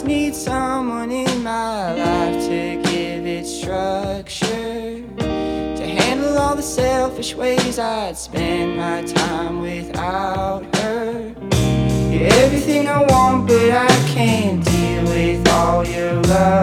need someone in my life to give it structure, to handle all the selfish ways I'd spend my time without her. You're everything I want, but I can't deal with all your love.